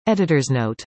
Editor's note.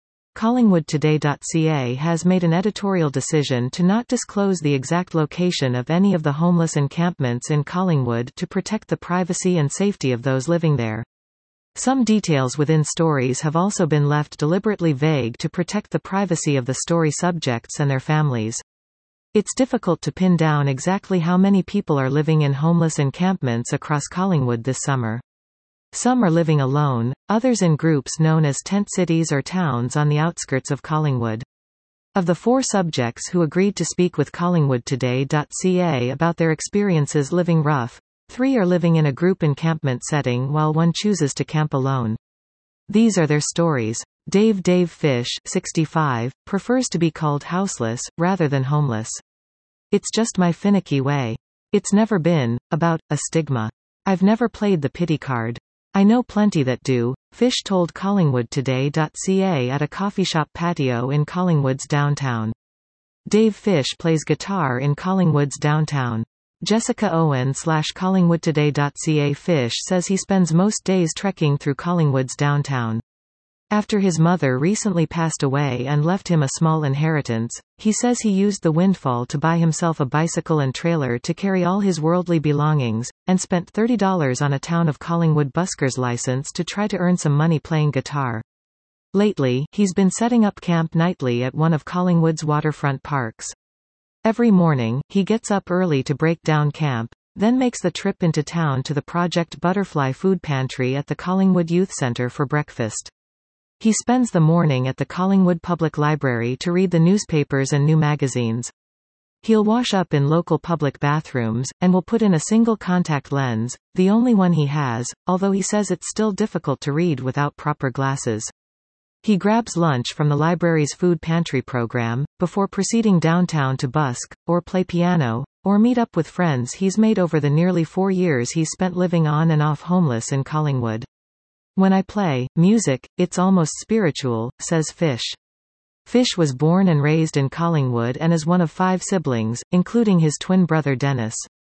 Collingwoodtoday.ca has made an editorial decision to not disclose the exact location of any of the homeless encampments in Collingwood to protect the privacy and safety of those living there. Some details within stories have also been left deliberately vague to protect the privacy of the story subjects and their families. It's difficult to pin down exactly how many people are living in homeless encampments across Collingwood this summer. Some are living alone, others in groups known as tent cities or towns on the outskirts of Collingwood. Of the 4 subjects who agreed to speak with Collingwoodtoday.ca about their experiences living rough, 3 are living in a group encampment setting while 1 chooses to camp alone. These are their stories. Dave Fish, 65, prefers to be called houseless, rather than homeless. It's just my finicky way. It's never been about a stigma. I've never played the pity card. I know plenty that do, Fish told Collingwoodtoday.ca at a coffee shop patio in Collingwood's downtown. Dave Fish plays guitar in Collingwood's downtown. Jessica Owen /Collingwoodtoday.ca Fish says he spends most days trekking through Collingwood's downtown. After his mother recently passed away and left him a small inheritance, he says he used the windfall to buy himself a bicycle and trailer to carry all his worldly belongings, and spent $30 on a Town of Collingwood busker's license to try to earn some money playing guitar. Lately, he's been setting up camp nightly at one of Collingwood's waterfront parks. Every morning, he gets up early to break down camp, then makes the trip into town to the Project Butterfly food pantry at the Collingwood Youth Centre for breakfast. He spends the morning at the Collingwood Public Library to read the newspapers and new magazines. He'll wash up in local public bathrooms, and will put in a single contact lens, the only one he has, although he says it's still difficult to read without proper glasses. He grabs lunch from the library's food pantry program, before proceeding downtown to busk, or play piano, or meet up with friends he's made over the nearly 4 years he's spent living on and off homeless in Collingwood. When I play music, it's almost spiritual, says Fish. Fish was born and raised in Collingwood and is one of 5 siblings, including his twin brother Dennis.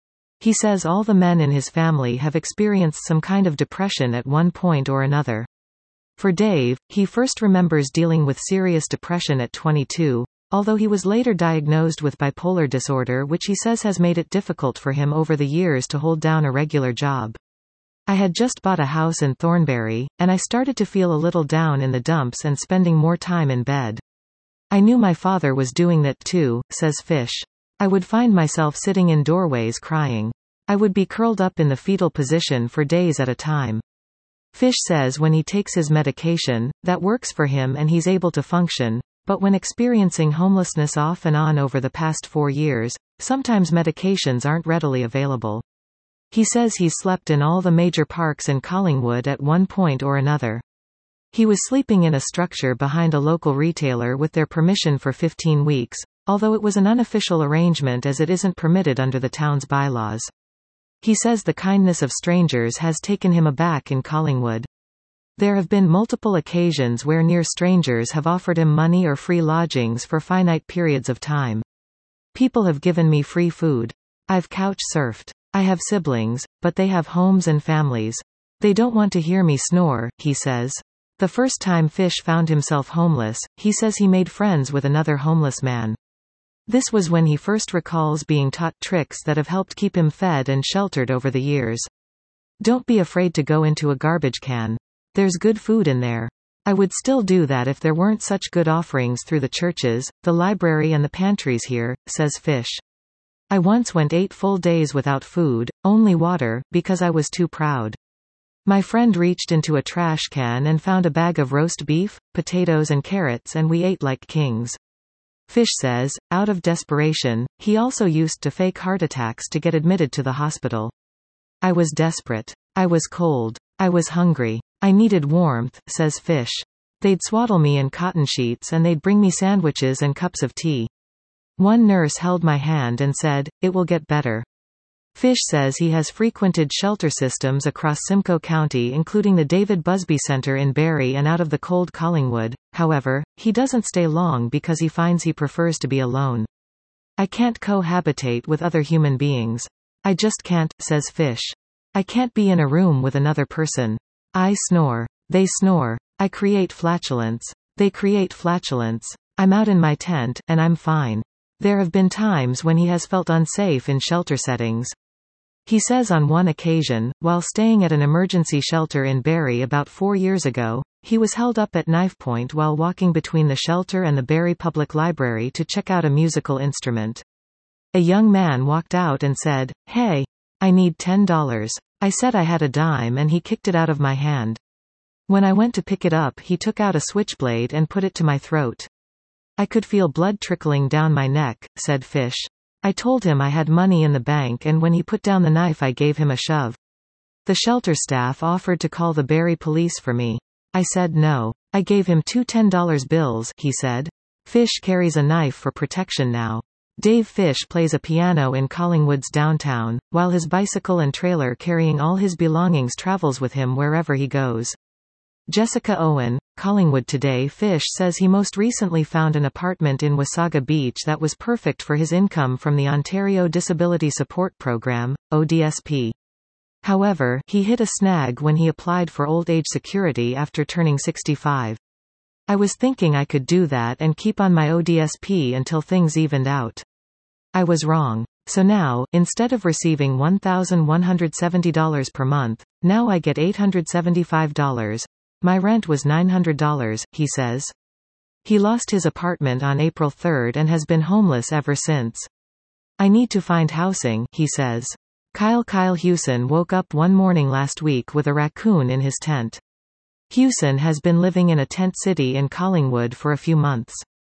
He says all the men in his family have experienced some kind of depression at one point or another. For Dave, he first remembers dealing with serious depression at 22, although he was later diagnosed with bipolar disorder, which he says has made it difficult for him over the years to hold down a regular job. I had just bought a house in Thornbury, and I started to feel a little down in the dumps and spending more time in bed. I knew my father was doing that too, says Fish. I would find myself sitting in doorways crying. I would be curled up in the fetal position for days at a time. Fish says when he takes his medication, that works for him and he's able to function, but when experiencing homelessness off and on over the past 4 years, sometimes medications aren't readily available. He says he's slept in all the major parks in Collingwood at one point or another. He was sleeping in a structure behind a local retailer with their permission for 15 weeks, although it was an unofficial arrangement as it isn't permitted under the town's bylaws. He says the kindness of strangers has taken him aback in Collingwood. There have been multiple occasions where near strangers have offered him money or free lodgings for finite periods of time. People have given me free food. I've couch surfed. I have siblings, but they have homes and families. They don't want to hear me snore, he says. The first time Fish found himself homeless, he says he made friends with another homeless man. This was when he first recalls being taught tricks that have helped keep him fed and sheltered over the years. Don't be afraid to go into a garbage can. There's good food in there. I would still do that if there weren't such good offerings through the churches, the library and the pantries here, says Fish. I once went 8 full days without food, only water, because I was too proud. My friend reached into a trash can and found a bag of roast beef, potatoes and carrots, and we ate like kings. Fish says, out of desperation, he also used to fake heart attacks to get admitted to the hospital. I was desperate. I was cold. I was hungry. I needed warmth, says Fish. They'd swaddle me in cotton sheets and they'd bring me sandwiches and cups of tea. One nurse held my hand and said, "It will get better." Fish says he has frequented shelter systems across Simcoe County, including the David Busby Center in Barrie and out of the cold Collingwood. However, he doesn't stay long because he finds he prefers to be alone. I can't cohabitate with other human beings. I just can't, says Fish. I can't be in a room with another person. I snore. They snore. I create flatulence. They create flatulence. I'm out in my tent, and I'm fine. There have been times when he has felt unsafe in shelter settings. He says on one occasion, while staying at an emergency shelter in Barrie about 4 years ago, he was held up at knife point while walking between the shelter and the Barrie Public Library to check out a musical instrument. A young man walked out and said, "Hey, I need $10. I said I had a dime and he kicked it out of my hand. When I went to pick it up, he took out a switchblade and put it to my throat. I could feel blood trickling down my neck," said Fish. "I told him I had money in the bank, and when he put down the knife I gave him a shove. The shelter staff offered to call the Barrie police for me. I said no. I gave him 2 $10 bills," he said. Fish carries a knife for protection now. Dave Fish plays a piano in Collingwood's downtown, while his bicycle and trailer carrying all his belongings travels with him wherever he goes. Jessica Owen, Collingwood Today. Fish says he most recently found an apartment in Wasaga Beach that was perfect for his income from the Ontario Disability Support Program, ODSP. However, he hit a snag when he applied for old age security after turning 65. "I was thinking I could do that and keep on my ODSP until things evened out. I was wrong. So now, instead of receiving $1,170 per month, now I get $875. My rent was $900, he says. He lost his apartment on April 3 and has been homeless ever since. "I need to find housing," he says. Kyle Hewson woke up one morning last week with a raccoon in his tent. Hewson has been living in a tent city in Collingwood for a few months.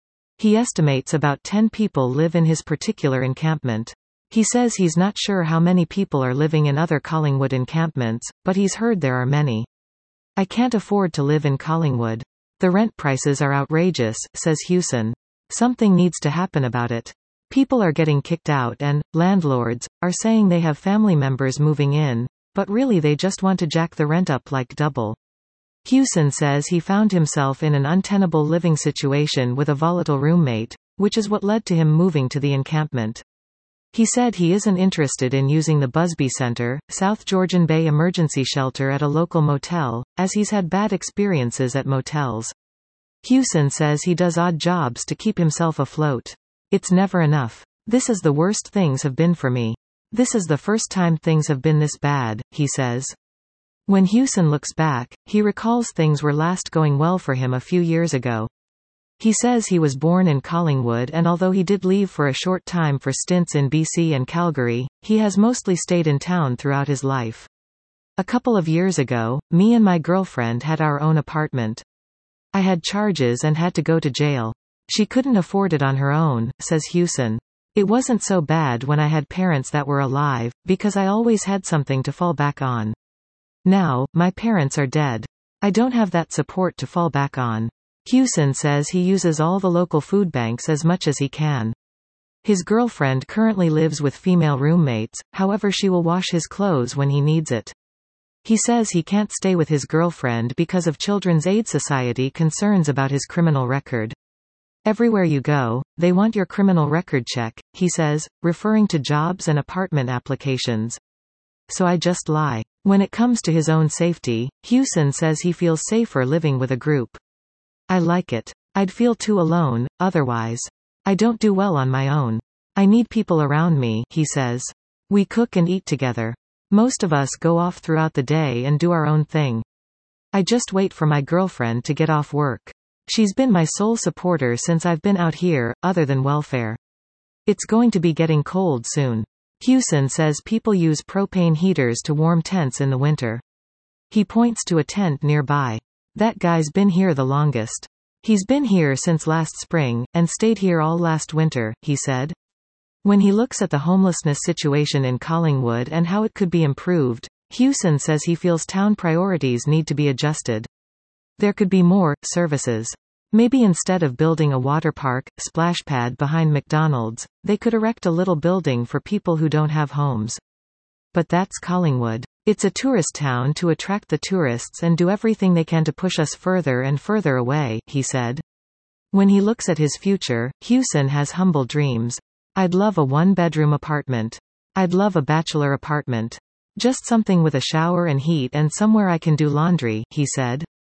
He estimates about 10 people live in his particular encampment. He says he's not sure how many people are living in other Collingwood encampments, but he's heard there are many. "I can't afford to live in Collingwood. The rent prices are outrageous," says Hewson. "Something needs to happen about it. People are getting kicked out and landlords are saying they have family members moving in, but really they just want to jack the rent up like double." Hewson says he found himself in an untenable living situation with a volatile roommate, which is what led to him moving to the encampment. He said he isn't interested in using the Busby Center, South Georgian Bay emergency shelter at a local motel, as he's had bad experiences at motels. Hewson says he does odd jobs to keep himself afloat. "It's never enough. This is the worst things have been for me. This is the first time things have been this bad," he says. When Hewson looks back, he recalls things were last going well for him a few years ago. He says he was born in Collingwood, and although he did leave for a short time for stints in BC and Calgary, he has mostly stayed in town throughout his life. "A couple of years ago, me and my girlfriend had our own apartment. I had charges and had to go to jail. She couldn't afford it on her own," says Hewson. "It wasn't so bad when I had parents that were alive, because I always had something to fall back on. Now, my parents are dead. I don't have that support to fall back on." Hewson says he uses all the local food banks as much as he can. His girlfriend currently lives with female roommates, however she will wash his clothes when he needs it. He says he can't stay with his girlfriend because of Children's Aid Society concerns about his criminal record. "Everywhere you go, they want your criminal record check," he says, referring to jobs and apartment applications. "So I just lie." When it comes to his own safety, Hewson says he feels safer living with a group. "I like it. I'd feel too alone, otherwise. I don't do well on my own. I need people around me," he says. "We cook and eat together. Most of us go off throughout the day and do our own thing. I just wait for my girlfriend to get off work. She's been my sole supporter since I've been out here, other than welfare. It's going to be getting cold soon." Hewson says people use propane heaters to warm tents in the winter. He points to a tent nearby. "That guy's been here the longest. He's been here since last spring, and stayed here all last winter," he said. When he looks at the homelessness situation in Collingwood and how it could be improved, Hewson says he feels town priorities need to be adjusted. There could be more services. Maybe instead of building a water park, splash pad behind McDonald's, they could erect a little building for people who don't have homes. But that's Collingwood. It's a tourist town to attract the tourists and do everything they can to push us further and further away, he said. When he looks at his future, Hewson has humble dreams. "I'd love a one-bedroom apartment. I'd love a bachelor apartment. Just something with a shower and heat and somewhere I can do laundry," he said.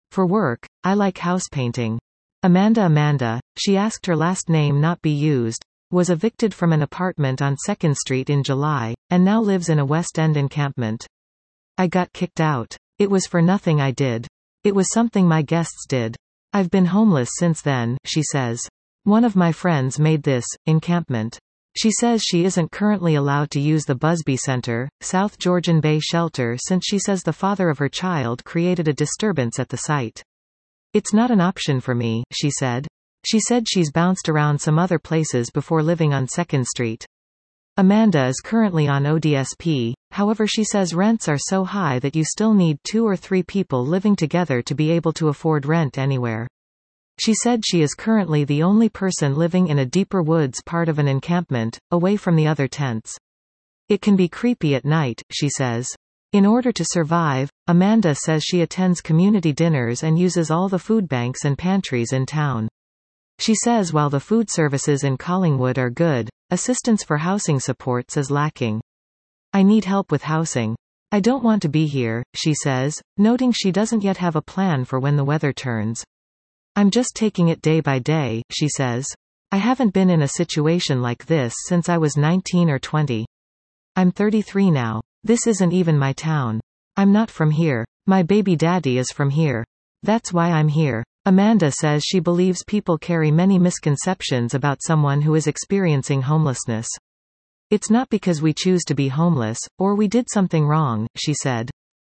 For work, I like house painting. Amanda, she asked her last name not be used, was evicted from an apartment on 2nd Street in July, and now lives in a West End encampment. I got kicked out. It was for nothing I did. It was something my guests did. I've been homeless since then, she says. One of my friends made this encampment. She says she isn't currently allowed to use the Busby Center, South Georgian Bay shelter since she says the father of her child created a disturbance at the site. It's not an option for me, she said. She said she's bounced around some other places before living on 2nd Street. Amanda is currently on ODSP, however she says rents are so high that you still need 2 or 3 people living together to be able to afford rent anywhere. She said she is currently the only person living in a deeper woods part of an encampment, away from the other tents. It can be creepy at night, she says. In order to survive, Amanda says she attends community dinners and uses all the food banks and pantries in town. She says while the food services in Collingwood are good, assistance for housing supports is lacking. I need help with housing. I don't want to be here, she says, noting she doesn't yet have a plan for when the weather turns. I'm just taking it day by day, she says. I haven't been in a situation like this since I was 19 or 20. I'm 33 now. This isn't even my town. I'm not from here. My baby daddy is from here. That's why I'm here. Amanda says she believes people carry many misconceptions about someone who is experiencing homelessness. It's not because we choose to be homeless, or we did something wrong, she said.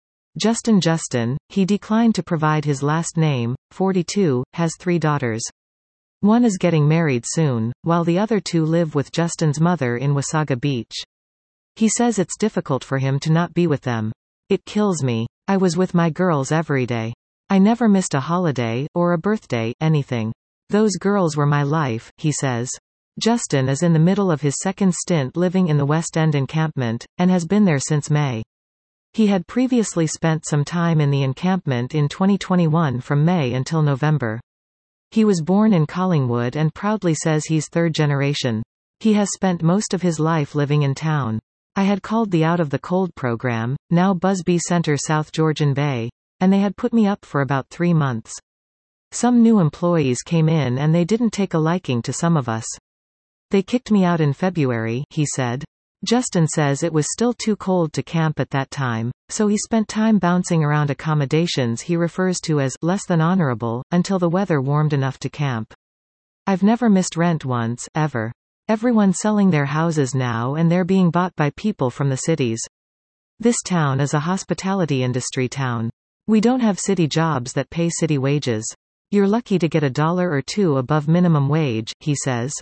Justin, he declined to provide his last name, 42, has 3 daughters. One is getting married soon, while the other 2 live with Justin's mother in Wasaga Beach. He says it's difficult for him to not be with them. It kills me. I was with my girls every day. I never missed a holiday, or a birthday, anything. Those girls were my life, he says. Justin is in the middle of his 2nd stint living in the West End encampment, and has been there since May. He had previously spent some time in the encampment in 2021 from May until November. He was born in Collingwood and proudly says he's 3rd generation. He has spent most of his life living in town. I had called the Out of the Cold program, now Busby Center South Georgian Bay, and they had put me up for about 3 months. Some new employees came in and they didn't take a liking to some of us. They kicked me out in February, he said. Justin says it was still too cold to camp at that time, so he spent time bouncing around accommodations he refers to as less than honorable, until the weather warmed enough to camp. I've never missed rent once, ever. Everyone's selling their houses now and they're being bought by people from the cities. This town is a hospitality industry town. We don't have city jobs that pay city wages. You're lucky to get $1 or $2 above minimum wage, he says.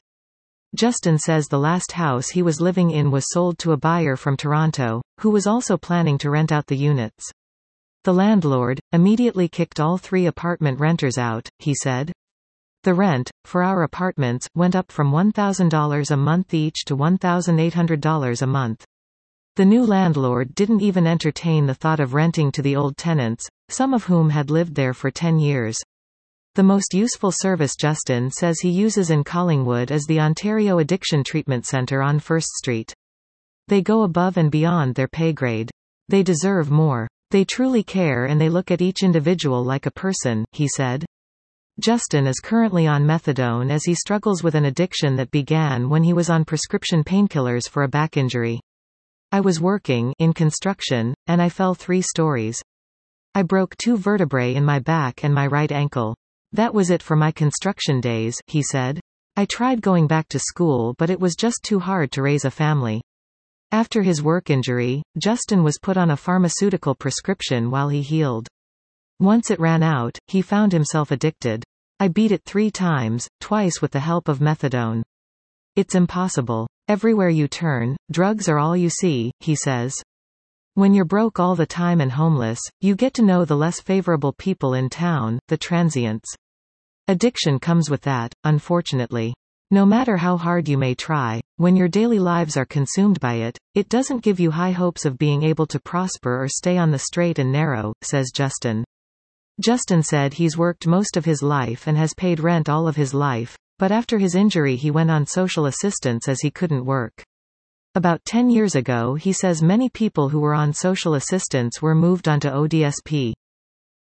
Justin says the last house he was living in was sold to a buyer from Toronto, who was also planning to rent out the units. The landlord immediately kicked all 3 apartment renters out, he said. The rent, for our apartments, went up from $1,000 a month each to $1,800 a month. The new landlord didn't even entertain the thought of renting to the old tenants, some of whom had lived there for 10 years. The most useful service Justin says he uses in Collingwood is the Ontario Addiction Treatment Centre on 1st Street. They go above and beyond their pay grade. They deserve more. They truly care and they look at each individual like a person, he said. Justin is currently on methadone as he struggles with an addiction that began when he was on prescription painkillers for a back injury. I was working in construction, and I fell 3 stories. I broke 2 vertebrae in my back and my right ankle. That was it for my construction days, he said. I tried going back to school but it was just too hard to raise a family. After his work injury, Justin was put on a pharmaceutical prescription while he healed. Once it ran out, he found himself addicted. I beat it 3 times, twice with the help of methadone. It's impossible. Everywhere you turn, drugs are all you see, he says. When you're broke all the time and homeless, you get to know the less favorable people in town, the transients. Addiction comes with that, unfortunately. No matter how hard you may try, when your daily lives are consumed by it, it doesn't give you high hopes of being able to prosper or stay on the straight and narrow, says Justin. Justin said he's worked most of his life and has paid rent all of his life, but after his injury he went on social assistance as he couldn't work. About 10 years ago he says many people who were on social assistance were moved onto ODSP.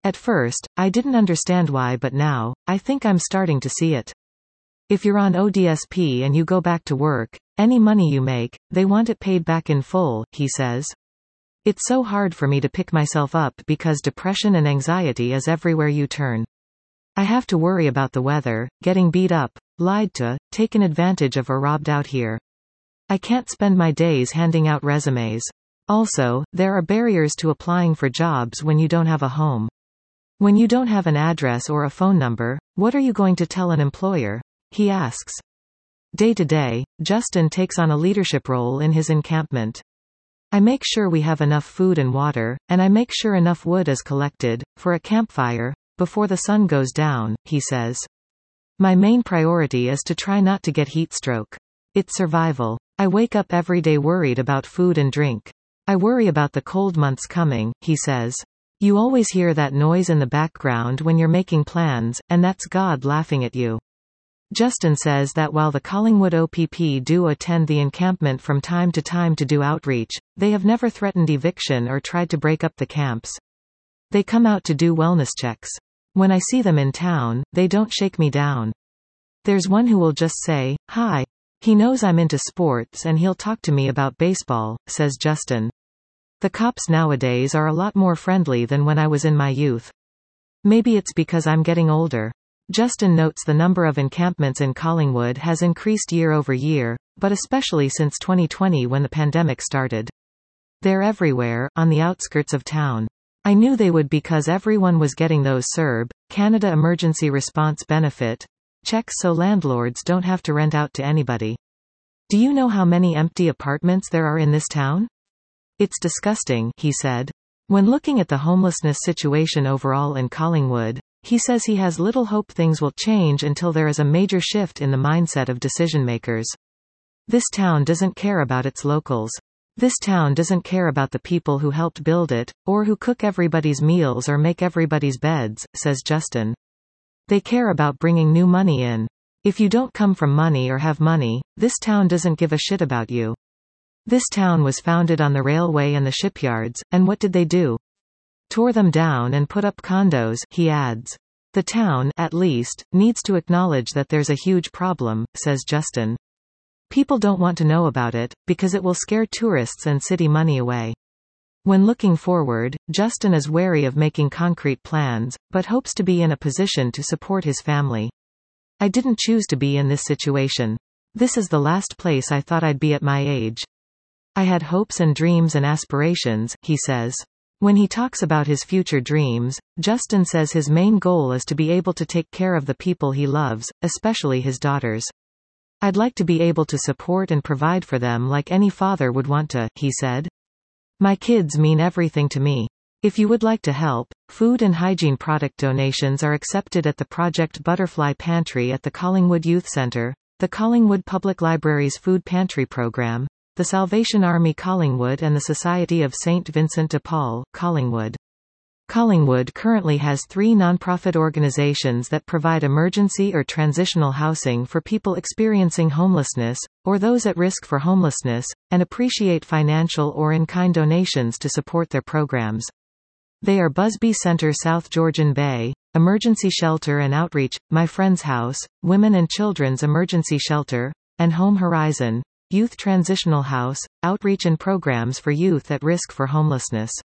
At first, I didn't understand why, but now, I think I'm starting to see it. If you're on ODSP and you go back to work, any money you make, they want it paid back in full, he says. It's so hard for me to pick myself up because depression and anxiety is everywhere you turn. I have to worry about the weather, getting beat up, lied to, taken advantage of or robbed out here. I can't spend my days handing out resumes. Also, there are barriers to applying for jobs when you don't have a home. When you don't have an address or a phone number, what are you going to tell an employer? He asks. Day to day, Justin takes on a leadership role in his encampment. I make sure we have enough food and water, and I make sure enough wood is collected, for a campfire, before the sun goes down, he says. My main priority is to try not to get heat stroke. It's survival. I wake up every day worried about food and drink. I worry about the cold months coming, he says. You always hear that noise in the background when you're making plans, and that's God laughing at you. Justin says that while the Collingwood OPP do attend the encampment from time to time to do outreach, they have never threatened eviction or tried to break up the camps. They come out to do wellness checks. When I see them in town, they don't shake me down. There's one who will just say, hi. He knows I'm into sports and he'll talk to me about baseball, says Justin. The cops nowadays are a lot more friendly than when I was in my youth. Maybe it's because I'm getting older. Justin notes the number of encampments in Collingwood has increased year over year, but especially since 2020 when the pandemic started. They're everywhere, on the outskirts of town. I knew they would because everyone was getting those CERB, Canada Emergency Response Benefit, checks so landlords don't have to rent out to anybody. Do you know how many empty apartments there are in this town? It's disgusting, he said. When looking at the homelessness situation overall in Collingwood, he says he has little hope things will change until there is a major shift in the mindset of decision-makers. This town doesn't care about its locals. This town doesn't care about the people who helped build it, or who cook everybody's meals or make everybody's beds, says Justin. They care about bringing new money in. If you don't come from money or have money, this town doesn't give a shit about you. This town was founded on the railway and the shipyards, and what did they do? Tore them down and put up condos, he adds. The town, at least, needs to acknowledge that there's a huge problem, says Justin. People don't want to know about it, because it will scare tourists and city money away. When looking forward, Justin is wary of making concrete plans, but hopes to be in a position to support his family. I didn't choose to be in this situation. This is the last place I thought I'd be at my age. I had hopes and dreams and aspirations, he says. When he talks about his future dreams, Justin says his main goal is to be able to take care of the people he loves, especially his daughters. I'd like to be able to support and provide for them like any father would want to, he said. My kids mean everything to me. If you would like to help, food and hygiene product donations are accepted at the Project Butterfly Pantry at the Collingwood Youth Centre, the Collingwood Public Library's Food Pantry Program, the Salvation Army Collingwood and the Society of St. Vincent de Paul, Collingwood. Collingwood currently has 3 nonprofit organizations that provide emergency or transitional housing for people experiencing homelessness, or those at risk for homelessness, and appreciate financial or in-kind donations to support their programs. They are Busby Centre South Georgian Bay, Emergency Shelter and Outreach, My Friend's House, Women and Children's Emergency Shelter, and Home Horizon, Youth Transitional House, Outreach and Programs for Youth at Risk for Homelessness.